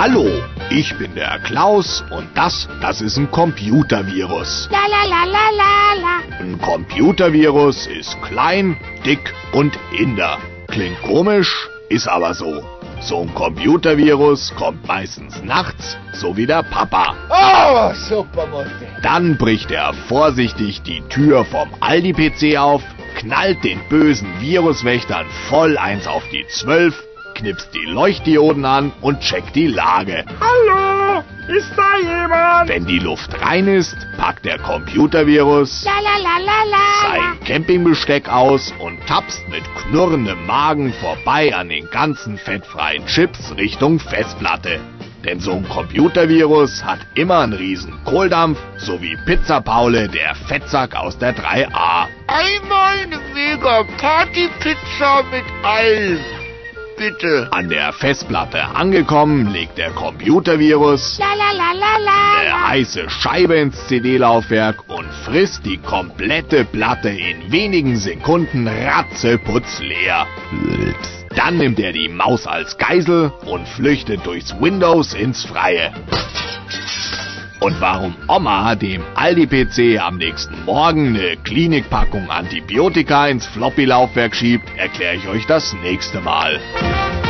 Hallo, ich bin der Klaus und das ist ein Computervirus. La la la la la la. Ein Computervirus ist klein, dick und inder. Klingt komisch, ist aber so. So ein Computervirus kommt meistens nachts, so wie der Papa. Oh, super Mutti. Dann bricht er vorsichtig die Tür vom Aldi-PC auf, knallt den bösen Viruswächtern voll eins auf die 12, knipst die Leuchtdioden an und checkt die Lage. Hallo, ist da jemand? Wenn die Luft rein ist, packt der Computervirus La la la la la. sein Campingbesteck aus und tapst mit knurrendem Magen vorbei an den ganzen fettfreien Chips Richtung Festplatte. Denn so ein Computervirus hat immer einen riesen Kohldampf, so wie Pizza Paule, der Fettsack aus der 3A. Einmal eine mega Partypizza mit allem. Bitte. An der Festplatte angekommen, legt der Computervirus La la la la la. eine heiße Scheibe ins CD-Laufwerk und frisst die komplette Platte in wenigen Sekunden ratzeputz leer. Dann nimmt er die Maus als Geisel und flüchtet durchs Windows ins Freie. Und warum Oma dem Aldi-PC am nächsten Morgen eine Klinikpackung Antibiotika ins Floppy-Laufwerk schiebt, erkläre ich euch das nächste Mal.